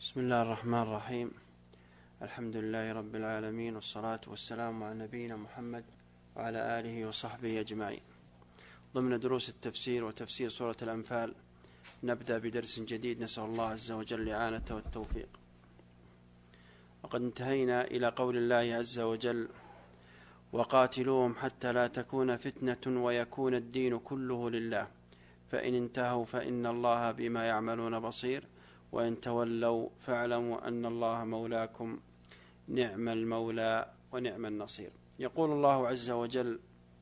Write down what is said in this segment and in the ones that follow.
بسم الله الرحمن الرحيم. الحمد لله رب العالمين، والصلاة والسلام على نبينا محمد وعلى آله وصحبه أجمعين. ضمن دروس التفسير وتفسير سورة الأنفال نبدأ بدرس جديد، نسأل الله عز وجل الإعانة والتوفيق. وقد انتهينا إلى قول الله عز وجل: وقاتلوهم حتى لا تكون فتنة ويكون الدين كله لله، فإن انتهوا فإن الله بما يعملون بصير، وإن تولوا فاعلموا أن الله مولاكم، نعم المولى ونعم النصير. يقول الله عز وجل: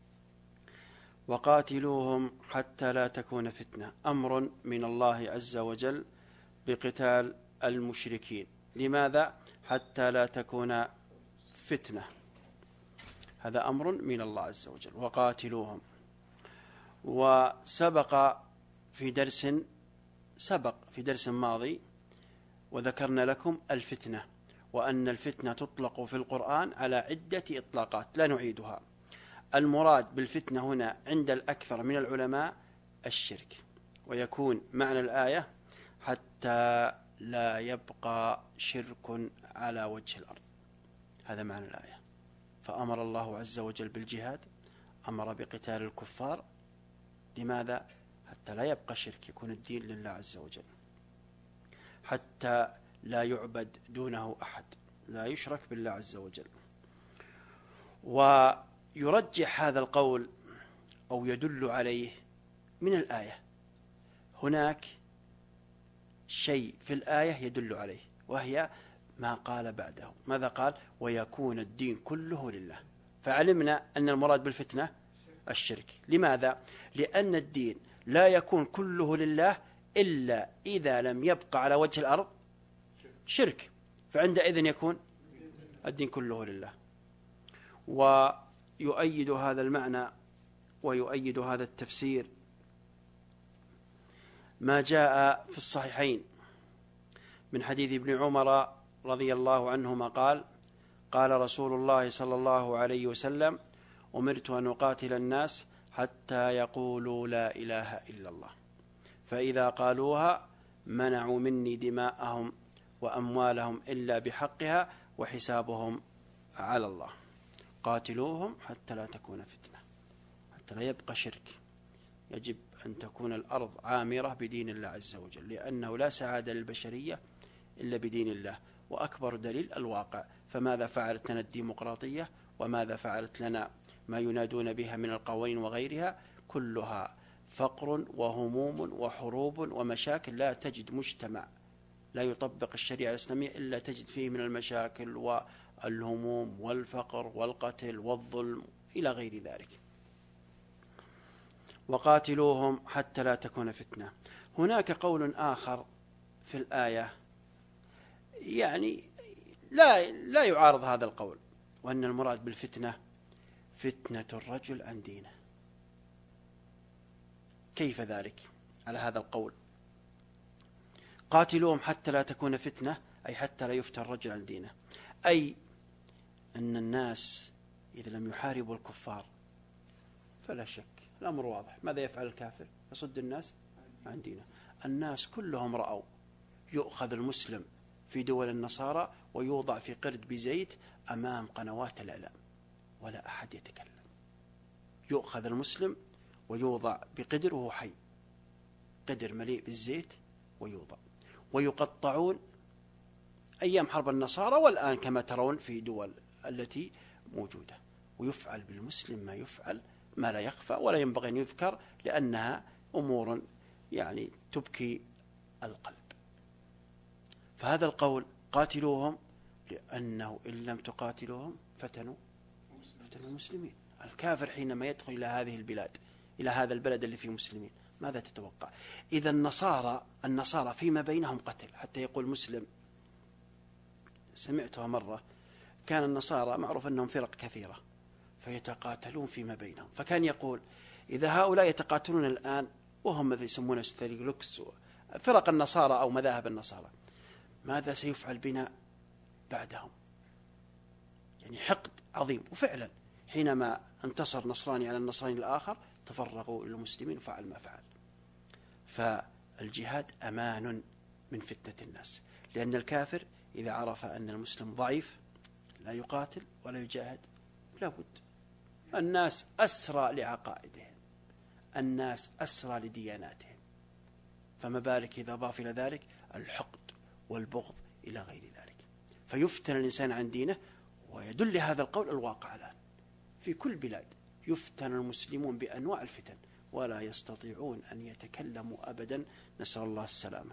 وقاتلوهم حتى لا تكون فتنة، أمر من الله عز وجل بقتال المشركين. لماذا؟ حتى لا تكون فتنة، هذا أمر من الله عز وجل. وقاتلوهم، وسبق في درس ماضي وذكرنا لكم الفتنة، وأن الفتنة تطلق في القرآن على عدة إطلاقات لا نعيدها. المراد بالفتنة هنا عند الأكثر من العلماء الشرك، ويكون معنى الآية: حتى لا يبقى شرك على وجه الأرض، هذا معنى الآية. فأمر الله عز وجل بالجهاد، أمر بقتال الكفار. لماذا؟ حتى لا يبقى شرك، يكون الدين لله عز وجل، حتى لا يعبد دونه أحد، لا يشرك بالله عز وجل. ويرجح هذا القول أو يدل عليه من الآية. هناك شيء في الآية يدل عليه، وهي ما قال بعده. ماذا قال؟ ويكون الدين كله لله. فعلمنا أن المراد بالفتنة الشرك. لماذا؟ لأن الدين لا يكون كله لله إلا إذا لم يبقى على وجه الأرض شرك، فعندئذ يكون الدين كله لله. ويؤيد هذا المعنى ويؤيد هذا التفسير ما جاء في الصحيحين من حديث ابن عمر رضي الله عنهما قال: قال رسول الله صلى الله عليه وسلم: أمرت أن أقاتل الناس حتى يقولوا لا إله إلا الله، فإذا قالوها منعوا مني دماءهم وأموالهم إلا بحقها وحسابهم على الله. قاتلوهم حتى لا تكون فتنة، حتى لا يبقى شرك. يجب أن تكون الأرض عامرة بدين الله عز وجل، لأنه لا سعادة للبشرية إلا بدين الله. وأكبر دليل الواقع. فماذا فعلت لنا الديمقراطية؟ وماذا فعلت لنا ما ينادون بها من القوانين وغيرها؟ كلها فقر وهموم وحروب ومشاكل. لا تجد مجتمع لا يطبق الشريعة الإسلامية إلا تجد فيه من المشاكل والهموم والفقر والقتل والظلم إلى غير ذلك. وقاتلوهم حتى لا تكون فتنة. هناك قول آخر في الآية يعني لا يعارض هذا القول، وأن المراد بالفتنة فتنة الرجل عن دينه. كيف ذلك على هذا القول؟ قاتلوهم حتى لا تكون فتنة، أي حتى لا يفتن الرجل عن دينه. أي أن الناس إذا لم يحاربوا الكفار فلا شك الأمر واضح. ماذا يفعل الكافر؟ يصد الناس عن دينه. الناس كلهم رأوا يؤخذ المسلم في دول النصارى ويوضع في قرد بزيت أمام قنوات الإعلام ولا أحد يتكلم. يؤخذ المسلم ويوضع بقدر وهو حي، قدر مليء بالزيت، ويوضع ويقطعون أيام حرب النصارى والآن كما ترون في دول التي موجودة. ويفعل بالمسلم ما يفعل، ما لا يخفى ولا ينبغي أن يذكر، لأنها أمور يعني تبكي القلب. فهذا القول قاتلوهم، لأنه إن لم تقاتلوهم فتنوا المسلمين. الكافر حينما يدخل إلى هذه البلاد، إلى هذا البلد اللي فيه مسلمين، ماذا تتوقع؟ إذا النصارى فيما بينهم قتل، حتى يقول مسلم، سمعتها مرة، كان النصارى معروف أنهم فرق كثيرة فيتقاتلون فيما بينهم، فكان يقول: إذا هؤلاء يتقاتلون الآن وهم مثل يسمونه ستيريلوكس فرق النصارى أو مذاهب النصارى، ماذا سيفعل بنا بعدهم؟ يعني حقد عظيم. وفعلا حينما انتصر نصراني على النصراني الآخر تفرغوا للمسلمين وفعل ما فعل. فالجهاد أمان من فتنة الناس، لأن الكافر إذا عرف أن المسلم ضعيف لا يقاتل ولا يجاهد، لابد. الناس أسرى لعقائدهم، الناس أسرى لدياناتهم، فما بالك إذا ضاف إلى ذلك الحقد والبغض إلى غير ذلك، فيفتن الإنسان عن دينه. ويدل هذا القول الواقع الآن في كل بلاد، يفتن المسلمون بأنواع الفتن ولا يستطيعون أن يتكلموا أبدا، نسأل الله السلامة.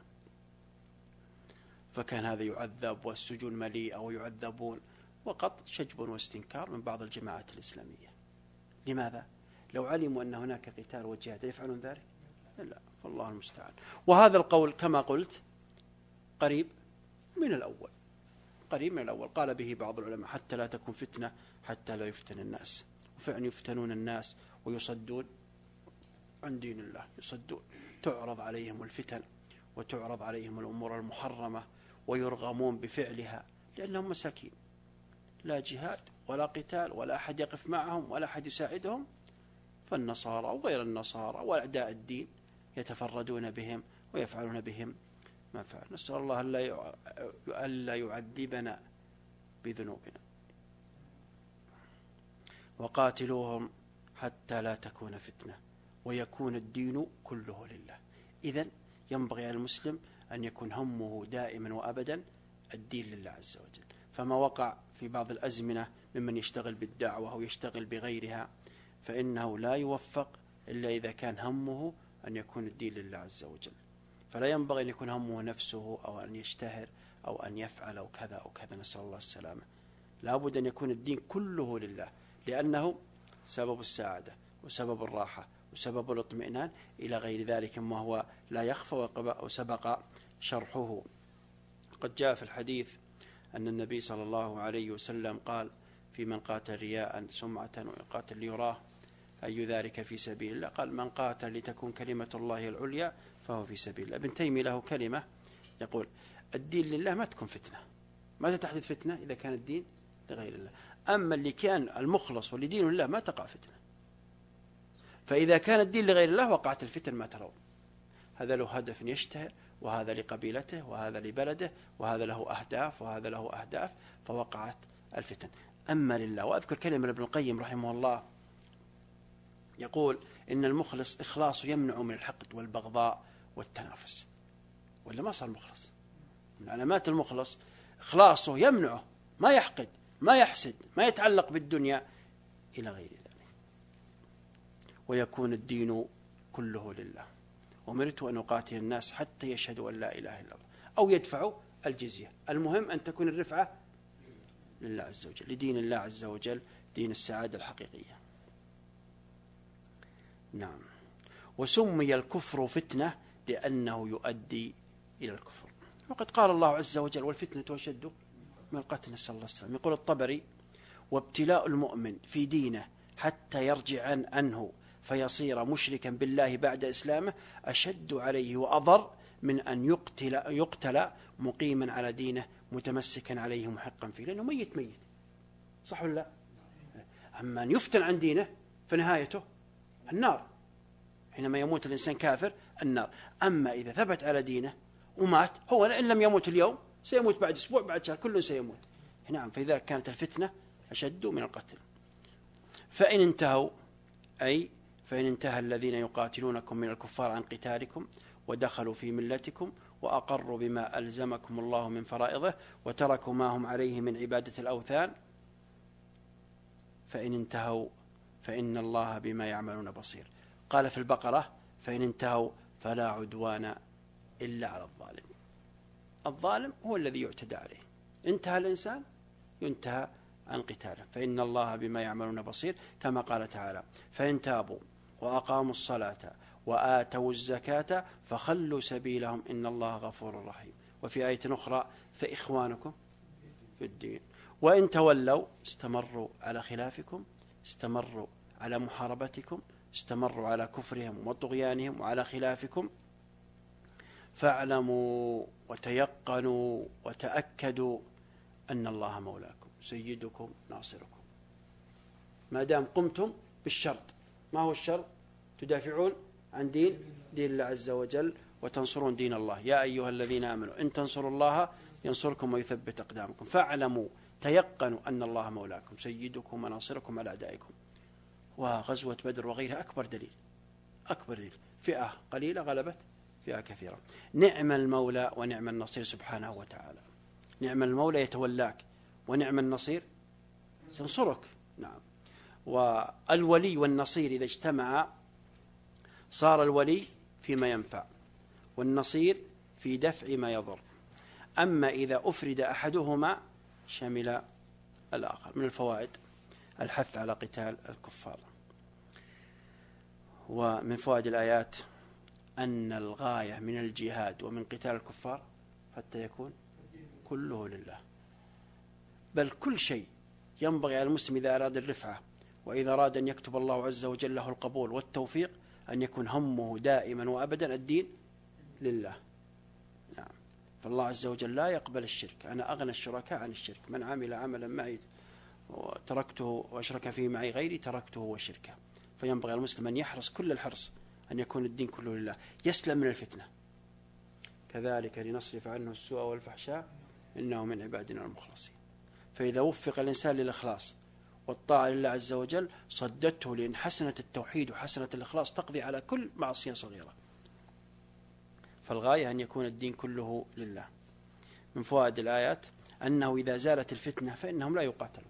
فكان هذا يعذب والسجون مليئة ويعذبون، وقط شجب واستنكار من بعض الجماعات الإسلامية. لماذا؟ لو علموا أن هناك قتال وجهاد يفعلون ذلك؟ لا، فالله المستعان. وهذا القول كما قلت قريب من الأول، قريب من الأول. قال به بعض العلماء حتى لا تكون فتنة حتى لا يفتن الناس. وفعلا يفتنون الناس ويصدون عن دين الله، يصدون، تعرض عليهم الفتن وتعرض عليهم الأمور المحرمة ويرغمون بفعلها لأنهم مساكين، لا جهاد ولا قتال ولا أحد يقف معهم ولا أحد يساعدهم. فالنصارى وغير النصارى وأعداء الدين يتفردون بهم ويفعلون بهم ما فعل. نسأل الله ألا يعذبنا بذنوبنا. وقاتلوهم حتى لا تكون فتنة ويكون الدين كله لله. إذن ينبغي على المسلم أن يكون همه دائما وأبدا الدين لله عز وجل. فما وقع في بعض الأزمنة ممن يشتغل بالدعوة أو يشتغل بغيرها فإنه لا يوفق إلا إذا كان همه أن يكون الدين لله عز وجل. فلا ينبغي أن يكون همه نفسه أو أن يشتهر أو أن يفعل أو كذا أو كذا، نسأل الله السلامة. لا بد أن يكون الدين كله لله، لأنه سبب السعادة وسبب الراحة وسبب الاطمئنان إلى غير ذلك ما هو لا يخفى وسبق شرحه. قد جاء في الحديث أن النبي صلى الله عليه وسلم قال في من قاتل رياء سمعة ويقاتل ليراه أي ذلك في سبيل الله؟ قال من قاتل لتكون كلمة الله العليا فهو في سبيل الله. ابن تيمية له كلمة يقول الدين لله ما تكون فتنة. ماذا تحدث فتنة؟ إذا كان الدين لغير الله. أما اللي كان المخلص ولدين الله ما تقع فتنة. فإذا كان الدين لغير الله وقعت الفتن ما ترون. هذا له هدف يشتهر، وهذا لقبيلته، وهذا لبلده، وهذا له أهداف، وهذا له أهداف، فوقعت الفتن. أما لله. وأذكر كلمة ابن القيم رحمه الله يقول إن المخلص إخلاصه يمنع من الحقد والبغضاء والتنافس، ولا ما صار مخلص. من علامات المخلص إخلاصه يمنعه، ما يحقد ما يحسد ما يتعلق بالدنيا إلى غير ذلك. ويكون الدين كله لله. أمرت أن أقاتل الناس حتى يشهدوا أن لا إله إلا الله أو يدفعوا الجزية. المهم أن تكون الرفعة لله عز وجل، لدين الله عز وجل، دين السعادة الحقيقية. نعم. وسمي الكفر فتنة لأنه يؤدي إلى الكفر. وقد قال الله عز وجل والفتنة أشد من القتل، نسأل الله السلامة. يقول الطبري وابتلاء المؤمن في دينه حتى يرجع عنه فيصير مشركا بالله بعد إسلامه أشد عليه وأضر من أن يقتل مقيما على دينه متمسكا عليه محقا فيه، لأنه ميت صح ولا لا؟ أما أن يفتن عن دينه فنهايته النار. حينما يموت الإنسان كافر النار. أما إذا ثبت على دينه ومات، هو إن لم يموت اليوم سيموت بعد أسبوع بعد شهر، كل سيموت. نعم. فإذا كانت الفتنة أشد من القتل. فإن انتهوا أي فإن انتهى الذين يقاتلونكم من الكفار عن قتالكم ودخلوا في ملتكم وأقروا بما ألزمكم الله من فرائضه وتركوا ما هم عليه من عبادة الأوثان، فإن انتهوا فإن الله بما يعملون بصير. قال في البقرة فإن انتهوا فلا عدوان إلا على الظالم. الظالم هو الذي يعتدى عليه. انتهى الإنسان ينتهى عن قتاله. فإن الله بما يعملون بصير، كما قال تعالى فإن تابوا وأقاموا الصلاة وآتوا الزكاة فخلوا سبيلهم إن الله غفور رحيم. وفي آية أخرى فإخوانكم في الدين. وإن تولوا استمروا على خلافكم، استمروا على محاربتكم، استمروا على كفرهم وطغيانهم وعلى خلافكم، فاعلموا وتيقنوا وتأكدوا أن الله مولاكم سيدكم ناصركم. ما دام قمتم بالشرط. ما هو الشرط؟ تدافعون عن دين الله عز وجل وتنصرون دين الله. يا أيها الذين آمنوا إن تنصروا الله ينصركم ويثبت أقدامكم. فاعلموا تيقنوا أن الله مولاكم سيدكم وناصركم على أعدائكم. وغزوة بدر وغيرها أكبر دليل، فئة قليلة غلبت فئة كثيرة. نعم المولى ونعم النصير سبحانه وتعالى. نعم المولى يتولاك، ونعم النصير ينصرك. نعم. والولي والنصير إذا اجتمعا صار الولي فيما ينفع، والنصير في دفع ما يضر. أما إذا أفرد أحدهما شمل الآخر. من الفوائد الحث على قتال الكفار. ومن فوائد الآيات أن الغاية من الجهاد ومن قتال الكفار حتى يكون كله لله، بل كل شيء ينبغي على المسلم إذا أراد الرفعة وإذا أراد أن يكتب الله عز وجل له القبول والتوفيق أن يكون همه دائما وأبدا الدين لله. نعم. فالله عز وجل لا يقبل الشرك. أنا أغنى الشركاء عن الشرك، من عمل عملا معي وتركته وأشرك فيه معي غيري تركته وشركه. فينبغي المسلم أن يحرص كل الحرص أن يكون الدين كله لله، يسلم من الفتنة. كذلك لنصرف عنه السوء والفحشاء إنه من عبادنا المخلصين. فإذا وفق الإنسان للإخلاص والطاعة لله عز وجل صدته، لأن حسنة التوحيد وحسنة الإخلاص تقضي على كل معصية صغيرة. فالغاية أن يكون الدين كله لله. من فوائد الآيات أنه إذا زالت الفتنة فإنهم لا يقاتلون،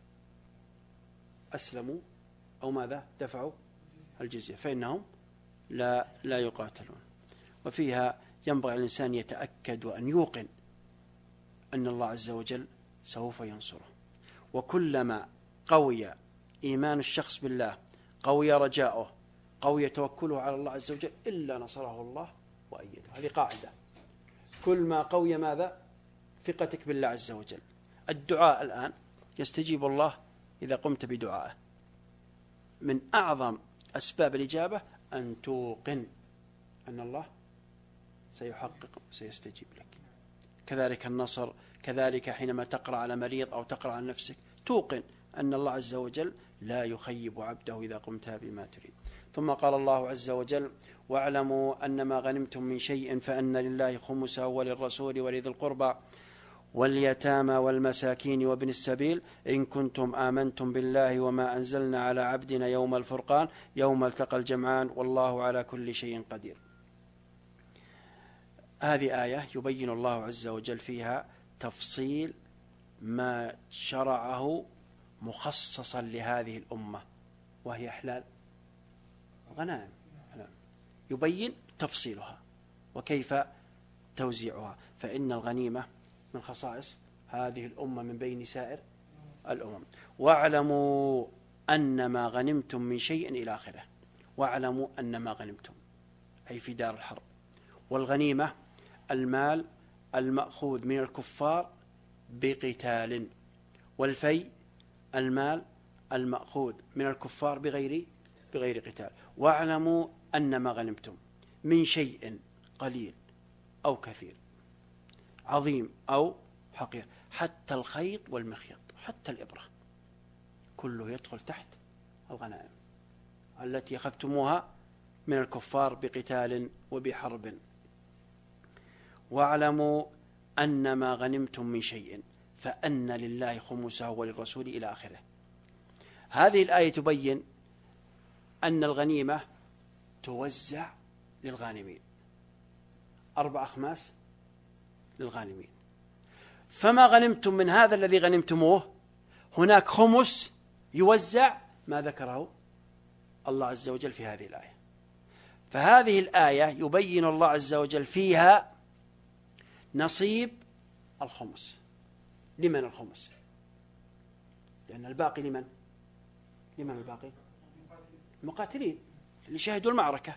أسلموا أو ماذا دفعوا الجزية فإنهم لا يقاتلون. وفيها ينبغي الإنسان يتأكد وأن يوقن أن الله عز وجل سوف ينصره. وكلما قوي إيمان الشخص بالله، قوي رجاؤه، قوي توكله على الله عز وجل، إلا نصره الله وأيده. هذه قاعدة. كل ما قوي ماذا ثقتك بالله عز وجل. الدعاء الآن يستجيب الله إذا قمت بدعائه. من أعظم أسباب الإجابة أن توقن أن الله سيحقق سيستجيب لك. كذلك النصر، كذلك حينما تقرأ على مريض أو تقرأ على نفسك توقن أن الله عز وجل لا يخيب عبده إذا قمت بما تريد. ثم قال الله عز وجل: واعلموا أن ما غنمتم من شيء فأن لله خمسه وللرسول ولذي القربى واليتامى والمساكين وابن السبيل إن كنتم آمنتم بالله وما أنزلنا على عبدنا يوم الفرقان يوم التقى الجمعان والله على كل شيء قدير. هذه آية يبين الله عز وجل فيها تفصيل ما شرعه مخصصا لهذه الأمة، وهي إحلال الغنائم. يبين تفصيلها وكيف توزيعها. فإن الغنيمة من خصائص هذه الأمة من بين سائر الأمم. واعلموا أن ما غنمتم من شيء إلى آخره. واعلموا أن ما غنمتم أي في دار الحرب. والغنيمة المال المأخوذ من الكفار بقتال، والفي المال المأخوذ من الكفار بغير قتال. واعلموا أن ما غنمتم من شيء قليل أو كثير، عظيم أو حقير، حتى الخيط والمخيط، حتى الإبرة، كله يدخل تحت الغنائم التي أخذتموها من الكفار بقتال وبحرب. واعلموا أن ما غنمتم من شيء فأن لله خمسه وللرسول إلى آخره. هذه الآية تبين أن الغنيمة توزع للغانمين، 4 أخماس للغانمين. فما غنمتم من هذا الذي غنمتموه هناك خمس يوزع ما ذكره الله عز وجل في هذه الآية. فهذه الآية يبين الله عز وجل فيها نصيب الخمس. لمن الخمس؟ لأن الباقي لمن الباقي؟ المقاتلين اللي شهدوا المعركة.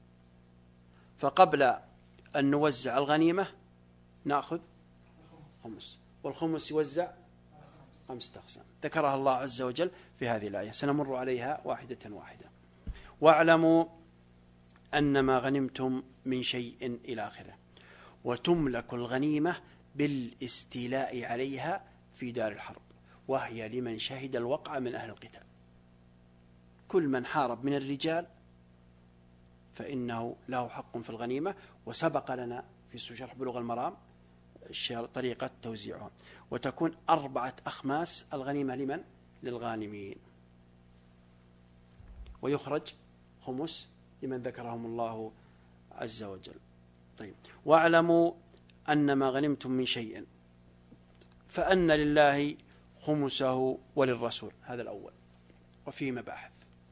فقبل أن نوزع الغنيمة نأخذ خمس، والخمس يوزع 5 أقسام ذكرها الله عز وجل في هذه الآية، سنمر عليها واحدة واحدة. واعلموا أن ما غنمتم من شيء إلى آخره. وتملك الغنيمة بالاستيلاء عليها في دار الحرب، وهي لمن شهد الوقع من أهل القتال. كل من حارب من الرجال فإنه له حق في الغنيمة. وسبق لنا في شرح بلوغ المرام طريقة توزيعهم. وتكون 4 أخماس الغنيمة لمن؟ للغانمين. ويخرج خمس لمن ذكرهم الله عز وجل. طيب، واعلموا أن ما غنمتم من شيء فأن لله خمسه وللرسول. هذا الأول، وفيه مباحث.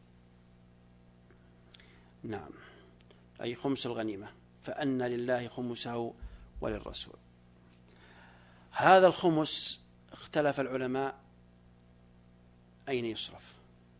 نعم، أي خمس الغنيمة، فأن لله خمسه وللرسول. هذا الخمس اختلف العلماء أين يصرف،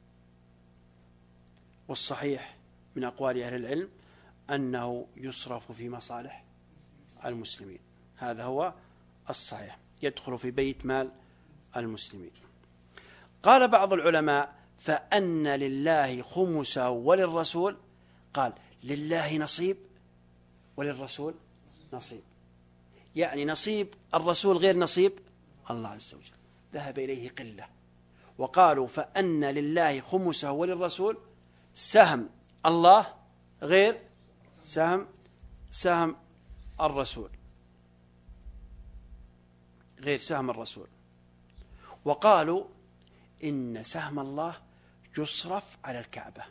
والصحيح من أقوال أهل العلم أنه يصرف في مصالح المسلمين. هذا هو الصحيح، يدخل في بيت مال المسلمين. قال بعض العلماء فأن لله خمسه وللرسول، قال لله نصيب وللرسول نصيب، يعني نصيب الرسول غير نصيب الله عز وجل، ذهب إليه قلة. وقالوا فأن لله خمسه وللرسول سهم الله غير سهم الرسول، غير سهم الرسول. وقالوا إن سهم الله يصرف على الكعبة،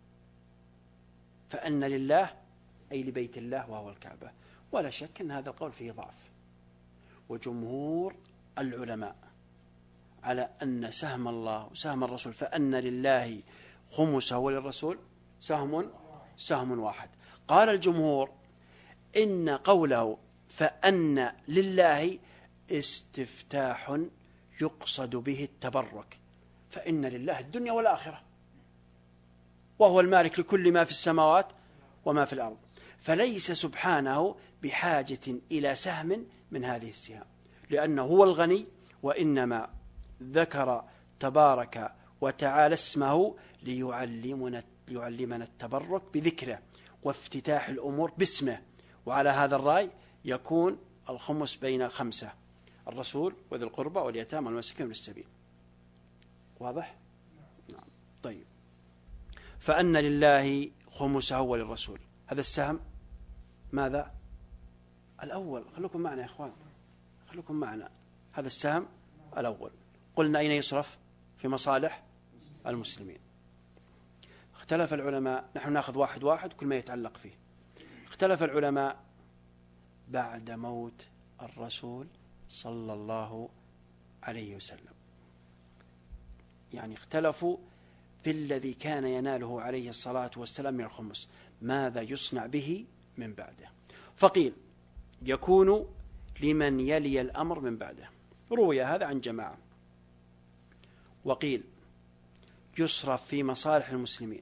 فأن لله أي لبيت الله وهو الكعبة. ولا شك أن هذا القول فيه ضعف، وجمهور العلماء على أن سهم الله وسهم الرسول فأن لله خمسه وللرسول سهم واحد. قال الجمهور إن قوله فأن لله استفتاح يقصد به التبرك، فإن لله الدنيا والآخرة، وهو المالك لكل ما في السماوات وما في الأرض، فليس سبحانه بحاجة إلى سهم من هذه السهام، لأنه هو الغني، وإنما ذكر تبارك وتعالى اسمه ليعلمنا التبرك بذكره وافتتاح الأمور باسمه. وعلى هذا الرأي يكون الخمس بين 5: الرسول وذي القربى واليتامى والمساكين وابن السبيل. واضح؟ نعم. طيب، فأن لله خمسه وللرسول، هذا السهم ماذا؟ الأول. خلوكم معنا يا إخوان، خلوكم معنا. هذا السهم الأول. قلنا أين يصرف؟ في مصالح المسلمين. اختلف العلماء، نحن نأخذ واحد واحد كل ما يتعلق فيه. اختلف العلماء بعد موت الرسول صلى الله عليه وسلم، يعني اختلفوا في الذي كان يناله عليه الصلاة والسلام من الخمس، ماذا يصنع به من بعده. فقيل يكون لمن يلي الأمر من بعده، روي هذا عن جماعة. وقيل يصرف في مصالح المسلمين.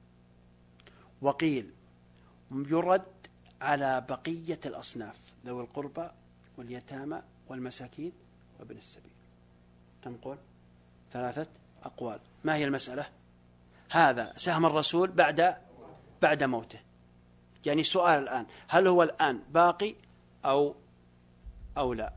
وقيل يرد على بقية الأصناف، ذوي القربى واليتامى والمساكين وابن السبيل. كم قول؟ 3 أقوال. ما هي المسألة؟ هذا سهم الرسول بعد موته. يعني سؤال الآن، هل هو الآن باقي أو لا؟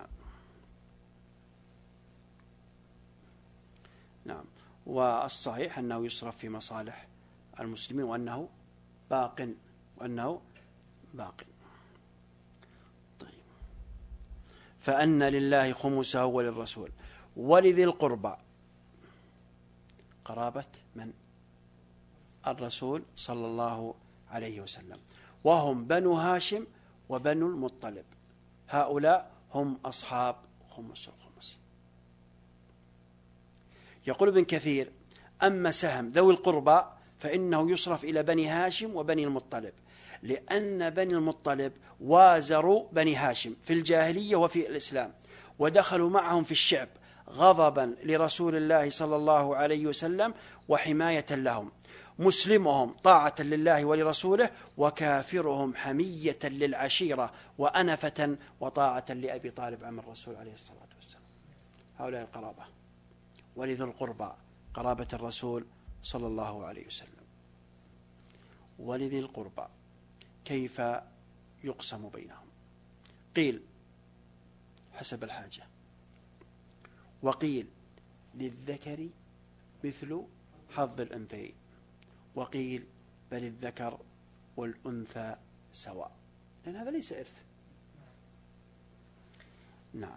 نعم. والصحيح أنه يصرف في مصالح المسلمين، وأنه باق. طيب، فأن لله خمسه وللرسول ولذي القربى، قرابة من؟ الرسول صلى الله عليه وسلم، وهم بنو هاشم وبنو المطلب، هؤلاء هم أصحاب خمس الخمس. يقول ابن كثير: أما سهم ذوي القربى فإنه يصرف إلى بني هاشم وبني المطلب، لأن بني المطلب وازروا بني هاشم في الجاهلية وفي الإسلام، ودخلوا معهم في الشعب غضبا لرسول الله صلى الله عليه وسلم وحماية لهم، مسلمهم طاعة لله ولرسوله، وكافرهم حمية للعشيرة وأنفة وطاعة لأبي طالب عم الرسول عليه الصلاة والسلام. هؤلاء القرابة. ولذي القربى قرابة الرسول صلى الله عليه وسلم. ولذي القربى كيف يقسم بينهم؟ قيل حسب الحاجة، وقيل للذكر مثل حظ الأنثيين، وقيل بل الذكر والأنثى سواء، لأن هذا ليس إرث. نعم.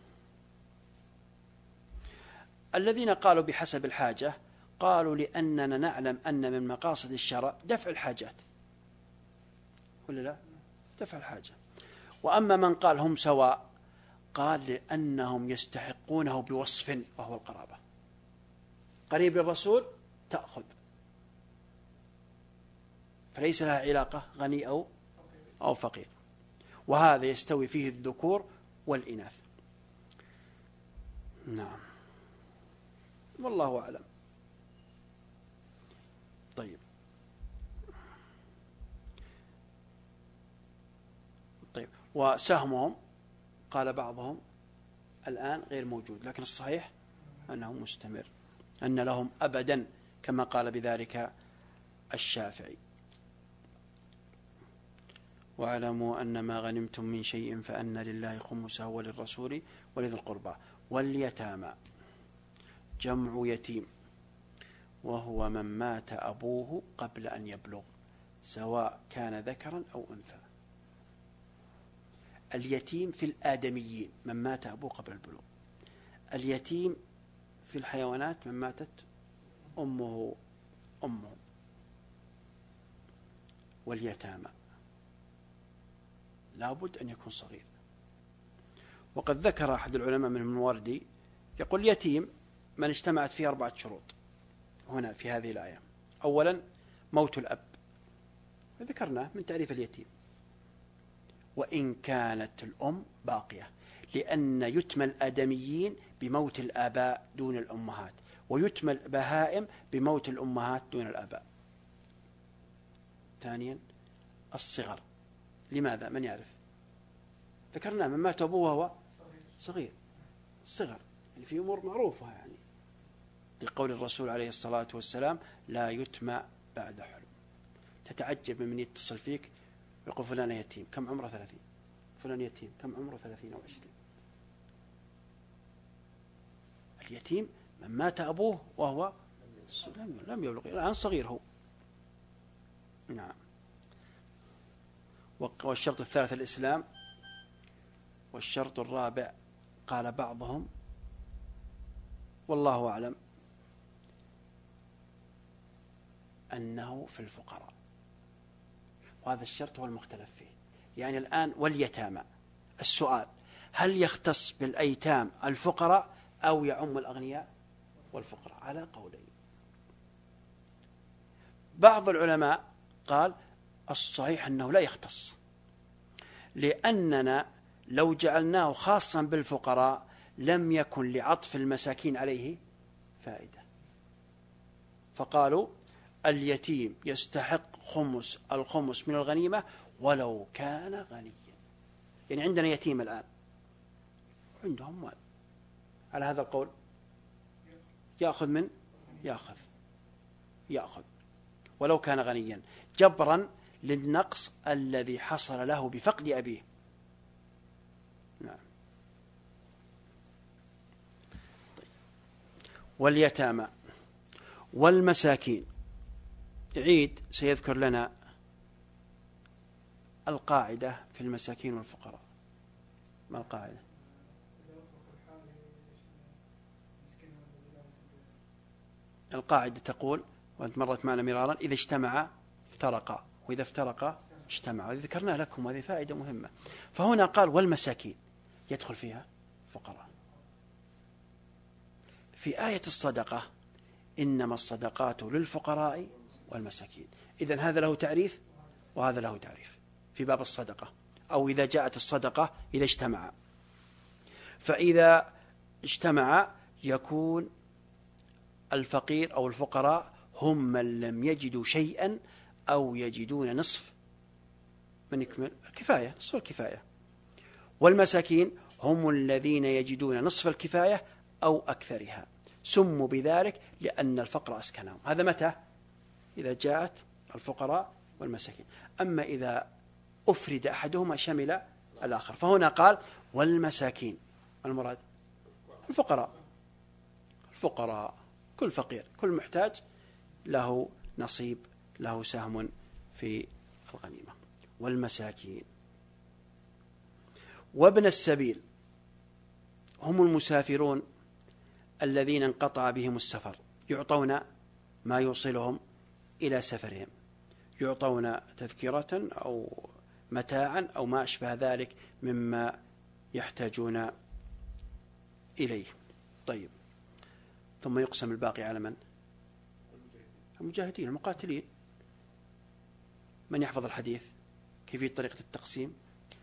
الذين قالوا بحسب الحاجة قالوا لأننا نعلم أن من مقاصد الشرع دفع الحاجات، ولا لا؟ دفع الحاجة. وأما من قال هم سواء قال لأنهم يستحقونه بوصف وهو القرابة، قريب للرسول تأخذ، فليس لها علاقة غني أو فقير، وهذا يستوي فيه الذكور والإناث. نعم، والله أعلم. طيب وسهمهم قال بعضهم الآن غير موجود، لكن الصحيح أنه مستمر، أن لهم أبدا كما قال بذلك الشافعي. واعلموا أن ما غنمتم من شيء فأن لله خمسه وللرسول ولذي القربى واليتامى. جمع يتيم، وهو من مات أبوه قبل أن يبلغ سواء كان ذكرا أو أنثى. اليتيم في الآدميين من مات أبوه قبل البلوغ. اليتيم في الحيوانات من ماتت أمه. واليتامى لابد أن يكون صغير. وقد ذكر أحد العلماء منهم الوردي يقول يتيم من اجتمعت فيه 4 شروط هنا في هذه الآية. أولا موت الأب، ذكرناه من تعريف اليتيم، وإن كانت الأم باقية، لأن يتم الآدميين بموت الآباء دون الأمهات، ويتم البهائم بموت الأمهات دون الآباء. ثانيا الصغر. لماذا؟ من يعرف؟ ذكرناه من مات أبوه وهو صغير، صغر يعني في أمور معروفة، يعني لقول الرسول عليه الصلاة والسلام لا يتم بعد حلم. تتعجب من يتصل فيك يقول فلان يتيم، كم عمره؟ 30. فلان يتيم، كم عمره؟ 30 أو 20. اليتيم من مات أبوه وهو لم يبلغ، الآن صغير هو. نعم. والشرط الثالث الإسلام. والشرط الرابع قال بعضهم والله أعلم أنه في الفقراء، وهذا الشرط هو المختلف فيه. يعني الآن واليتامى، السؤال هل يختص بالأيتام الفقراء أو يعم الأغنياء والفقراء؟ على قولين. بعض العلماء قال الصحيح أنه لا يختص، لأننا لو جعلناه خاصا بالفقراء لم يكن لعطف المساكين عليه فائدة، فقالوا اليتيم يستحق الخمس من الغنيمة ولو كان غنيا. يعني عندنا يتيم الآن عندهم مال، على هذا القول يأخذ ولو كان غنيا، جبرا للنقص الذي حصل له بفقد أبيه. نعم. طيب. واليتامى والمساكين. عيد سيذكر لنا القاعدة في المساكين والفقراء. ما القاعدة؟ القاعدة تقول، وأنت مرت معنا مرارا، إذا اجتمع افترقا، وإذا افترقا اجتمع. وإذا ذكرنا لكم هذه فائدة مهمة. فهنا قال والمساكين يدخل فيها فقراء. في آية الصدقة إنما الصدقات للفقراء والمساكين. إذن هذا له تعريف وهذا له تعريف في باب الصدقة، أو إذا جاءت الصدقة إذا اجتمع. فإذا اجتمع يكون الفقير أو الفقراء هم من لم يجدوا شيئا أو يجدون نصف من يكمل الكفاية، نصف الكفاية. والمساكين هم الذين يجدون نصف الكفاية أو أكثرها، سموا بذلك لأن الفقر أسكنهم. هذا متى؟ إذا جاءت الفقراء والمساكين. أما إذا أفرد أحدهما شمل الآخر. فهنا قال والمساكين، المراد الفقراء، كل فقير كل محتاج له نصيب، له سهم في الغنيمة. والمساكين وابن السبيل هم المسافرون الذين انقطع بهم السفر، يعطون ما يوصلهم إلى سفرهم، يعطون تذكرة أو متاعا أو ما أشبه ذلك مما يحتاجون إليه. طيب، ثم يقسم الباقي على من؟ المجاهدين المقاتلين. من يحفظ الحديث؟ كيفية طريقة التقسيم؟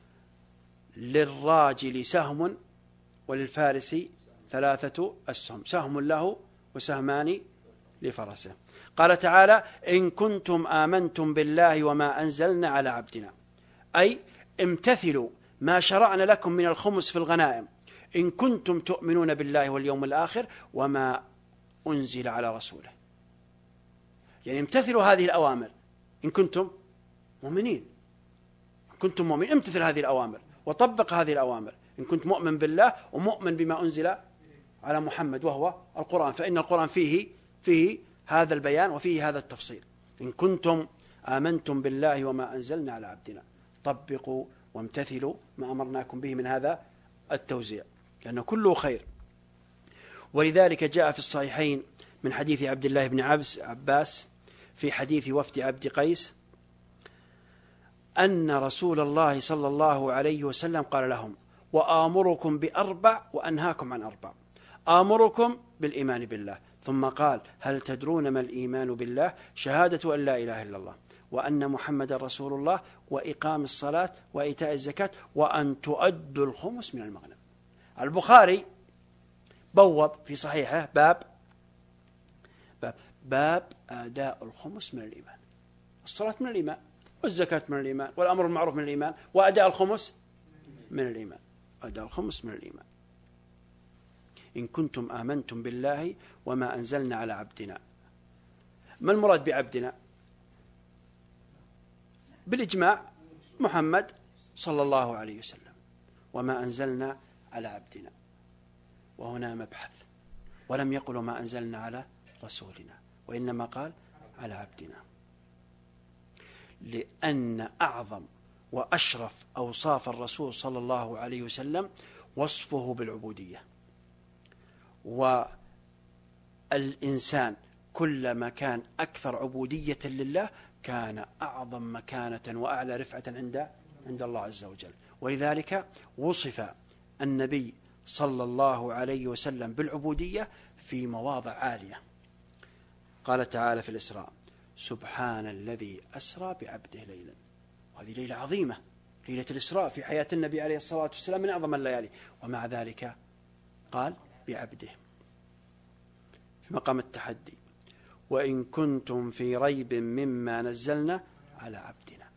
للراجل سهم وللفارس 3 أسهم، سهم له وسهمان لفرسه. قال تعالى: إن كنتم آمنتم بالله وما أنزلنا على عبدنا، أي امتثلوا ما شرعنا لكم من الخمس في الغنائم إن كنتم تؤمنون بالله واليوم الآخر وما أنزل على رسوله. يعني امتثلوا هذه الأوامر إن كنتم مؤمنين، إن كنتم مؤمنين امتثل هذه الأوامر وطبق هذه الأوامر. إن كنت مؤمن بالله ومؤمن بما أنزل على محمد وهو القرآن، فإن القرآن فيه هذا البيان وفيه هذا التفصيل. إن كنتم آمنتم بالله وما أنزلنا على عبدنا، طبقوا وامتثلوا ما أمرناكم به من هذا التوزيع، لأنه كله خير. ولذلك جاء في الصحيحين من حديث عبد الله بن عباس في حديث وفد عبد قيس أن رسول الله صلى الله عليه وسلم قال لهم: وآمركم ب4 وأنهاكم عن 4. آمركم بالإيمان بالله، ثم قال: هل تدرون ما الإيمان بالله؟ شهادة أن لا إله إلا الله وأن محمد رسول الله وإقام الصلاة وإيتاء الزكاة وأن تؤدوا الخمس من المغنم. البخاري بوب في صحيحه باب أداء الخمس من الإيمان. الصلاة من الإيمان، والزكاة من الإيمان، والأمر بالمعروف من الإيمان، وأداء الخمس من الإيمان. أداء الخمس من الإيمان. إن كنتم آمنتم بالله وما أنزلنا على عبدنا. ما المراد بعبدنا؟ بالإجماع محمد صلى الله عليه وسلم. وما أنزلنا على عبدنا، وهنا مبحث، ولم يقل ما أنزلنا على رسولنا، وإنما قال على عبدنا، لأن أعظم وأشرف أوصاف الرسول صلى الله عليه وسلم وصفه بالعبودية. والإنسان كلما كان أكثر عبودية لله كان أعظم مكانة وأعلى رفعة عند الله عز وجل. ولذلك وصف النبي صلى الله عليه وسلم بالعبودية في مواضع عالية. قال تعالى في الإسراء: سبحان الذي أسرى بعبده ليلا. وهذه ليلة عظيمة، ليلة الإسراء في حياة النبي عليه الصلاة والسلام من أعظم الليالي، ومع ذلك قال بعبده في مقام التحدي: وإن كنتم في ريب مما نزلنا على عبدنا.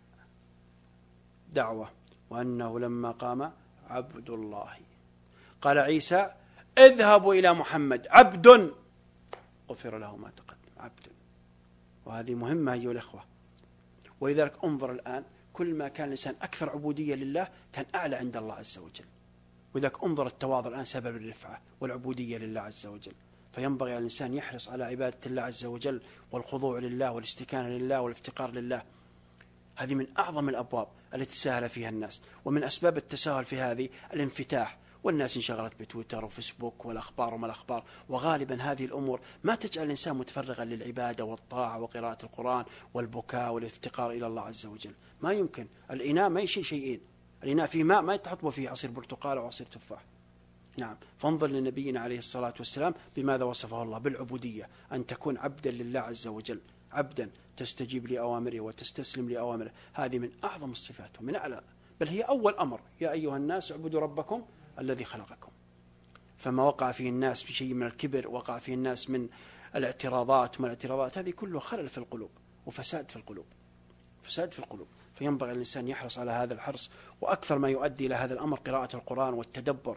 دعوة. وأنه لما قام عبد الله قال عيسى: اذهبوا إلى محمد عبد غفر له ما تقدم. عبد. وهذه مهمة أيها الأخوة. ولذلك انظر الآن، كل ما كان الإنسان أكثر عبودية لله كان أعلى عند الله عز وجل. ولذلك انظر التواضع الآن سبب الرفعة والعبودية لله عز وجل. فينبغي على الإنسان يحرص على عبادة الله عز وجل والخضوع لله والاستكانة لله والافتقار لله. هذه من أعظم الأبواب التي سهل فيها الناس. ومن أسباب التساهل في هذه الانفتاح، والناس انشغلت بتويتر وفيسبوك والأخبار وما الأخبار، وغالبا هذه الأمور ما تجعل الإنسان متفرغا للعبادة والطاعة وقراءة القرآن والبكاء والافتقار إلى الله عز وجل. ما يمكن. الإناء ما يشيل شيئين. الإناء فيه ماء ما تحط فيه عصير برتقال أو عصير تفاح. نعم. فانظر لنبينا عليه الصلاة والسلام بماذا وصفه الله: بالعبودية، أن تكون عبدا لله عز وجل، عبدا تستجيب لأوامره وتستسلم لأوامره. هذه من أعظم الصفات ومن أعلى، بل هي أول أمر: يا أيها الناس اعبدوا ربكم الذي خلقكم. فما وقع فيه الناس بشيء من الكبر، وقع فيه الناس من الاعتراضات، هذه كله خلل في القلوب وفساد في القلوب، فساد في القلوب. فينبغي الإنسان يحرص على هذا الحرص، وأكثر ما يؤدي إلى هذا الأمر قراءة القرآن والتدبر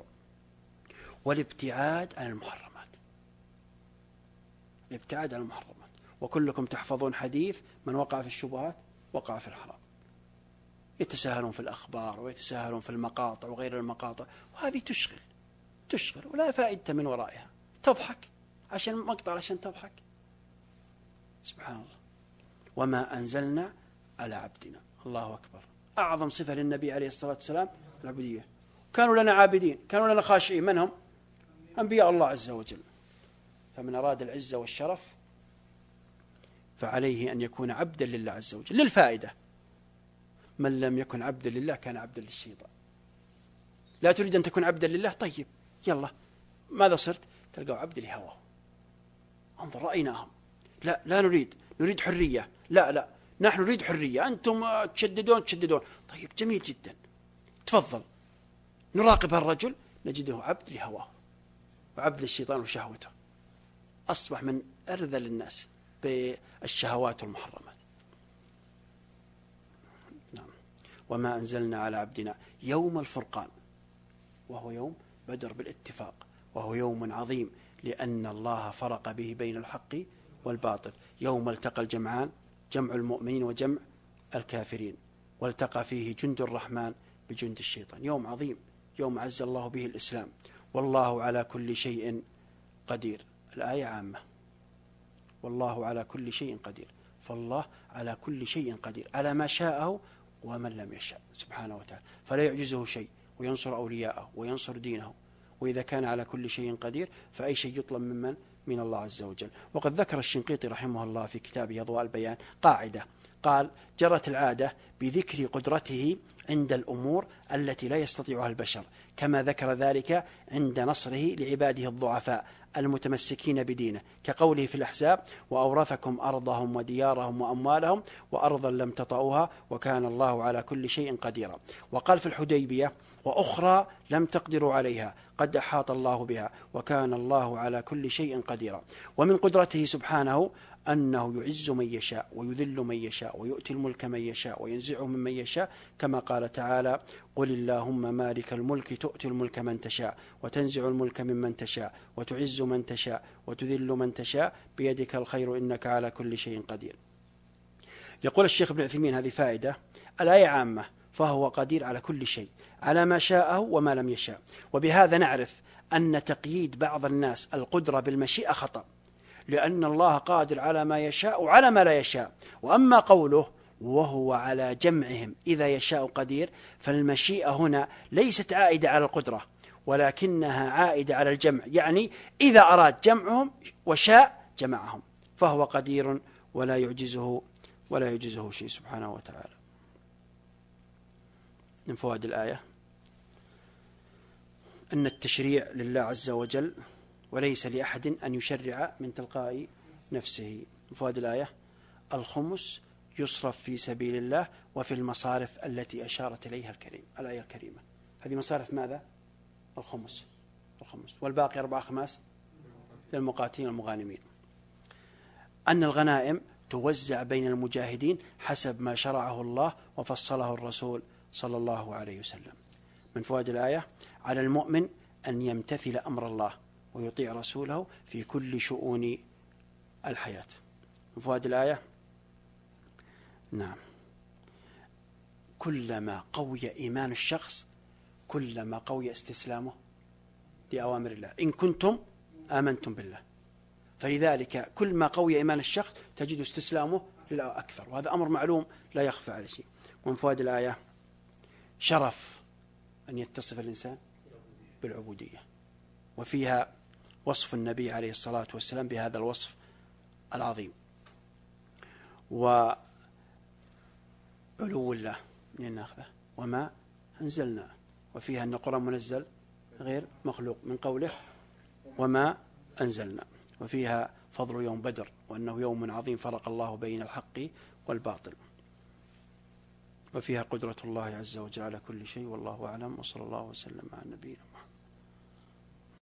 والابتعاد عن المحرمات. الابتعاد عن المحرمات. وكلكم تحفظون حديث: من وقع في الشبهات وقع في الحرام. يتساهلون في الأخبار ويتساهلون في المقاطع وغير المقاطع، وهذه تشغل ولا فائدة من ورائها. تضحك عشان مقطع، عشان تضحك. سبحان الله. وما أنزلنا على عبدنا. الله أكبر. أعظم صفة للنبي عليه الصلاة والسلام العبودية. كانوا لنا عابدين، كانوا لنا خاشعين. من هم؟ أنبياء الله عز وجل. فمن أراد العزة والشرف فعليه أن يكون عبدا لله عز وجل. للفائدة، من لم يكن عبدا لله كان عبدا للشيطان. لا تريد أن تكون عبدا لله؟ طيب يلا، ماذا صرت؟ تلقى عبد لهواه. انظر، رأيناهم، لا نريد حرية، لا نحن نريد حرية، أنتم تشددون. طيب جميل جدا، تفضل. نراقب هالرجل نجده عبد لهواه وعبد للشيطان وشهوته. أصبح من أرذل الناس بالشهوات والمحرمات. نعم. وما أنزلنا على عبدنا يوم الفرقان، وهو يوم بدر بالاتفاق، وهو يوم عظيم لأن الله فرق به بين الحق والباطل. يوم التقى الجمعان، جمع المؤمنين وجمع الكافرين، والتقى فيه جند الرحمن بجند الشيطان. يوم عظيم، يوم عز الله به الإسلام. والله على كل شيء قدير. الآية عامة، والله على كل شيء قدير. فالله على كل شيء قدير، على ما شاءه ومن لم يشاء سبحانه وتعالى، فلا يعجزه شيء، وينصر أولياءه وينصر دينه. وإذا كان على كل شيء قدير فأي شيء يطلب من الله عز وجل. وقد ذكر الشنقيطي رحمه الله في كتابه أضواء البيان قاعدة، قال: جرت العادة بذكر قدرته عند الأمور التي لا يستطيعها البشر، كما ذكر ذلك عند نصره لعباده الضعفاء المتمسكين بدينه، كقوله في الأحزاب: وأورثكم أرضهم وديارهم وأموالهم وأرضا لم تطئوها وكان الله على كل شيء قديرا. وقال في الحديبية: وأخرى لم تقدروا عليها قد أحاط الله بها وكان الله على كل شيء قديرا. ومن قدرته سبحانه أنه يعز من يشاء ويذل من يشاء ويؤتي الملك من يشاء وينزعه ممن يشاء، كما قال تعالى: قل اللهم مالك الملك تؤتي الملك من تشاء وتنزع الملك ممن تشاء وتعز من تشاء وتذل من تشاء بيدك الخير إنك على كل شيء قدير. يقول الشيخ ابن عثيمين: هذه فائدة. الآية عامة، فهو قدير على كل شيء على ما شاءه وما لم يشاء. وبهذا نعرف أن تقييد بعض الناس القدرة بالمشيئة خطأ، لأن الله قادر على ما يشاء وعلى ما لا يشاء. وأما قوله: وهو على جمعهم إذا يشاء قدير، فالمشيئة هنا ليست عائدة على القدرة ولكنها عائدة على الجمع، يعني إذا أراد جمعهم وشاء جمعهم، فهو قدير ولا يعجزه شيء سبحانه وتعالى. من فوائد الآية أن التشريع لله عز وجل وليس لأحد أن يشرع من تلقاء نفسه. من فوائد الآية: الخمس يصرف في سبيل الله وفي المصارف التي أشارت إليها الآية الكريمة. هذه مصارف ماذا؟ الخمس. والباقي 4/5 للمقاتلين والمغانمين. أن الغنائم توزع بين المجاهدين حسب ما شرعه الله وفصله الرسول صلى الله عليه وسلم. من فوائد الآية: على المؤمن أن يمتثل أمر الله ويطيع رسوله في كل شؤون الحياة. من فوائد الآية: نعم، كلما قوي إيمان الشخص كلما قوي استسلامه لأوامر الله، إن كنتم آمنتم بالله. فلذلك كل ما قوي إيمان الشخص تجد استسلامه لله أكثر، وهذا أمر معلوم لا يخفى على شيء. ومن فوائد الآية: شرف أن يتصف الإنسان بالعبودية، وفيها وصف النبي عليه الصلاة والسلام بهذا الوصف العظيم، وعلو الله من ناخذه وما أنزلنا، وفيها أن القرآن منزل غير مخلوق من قوله وما أنزلنا، وفيها فضل يوم بدر وأنه يوم عظيم فرق الله بين الحق والباطل، وفيها قدرة الله عز وجل على كل شيء. والله أعلم، وصلى الله وسلم على نبينا محمد.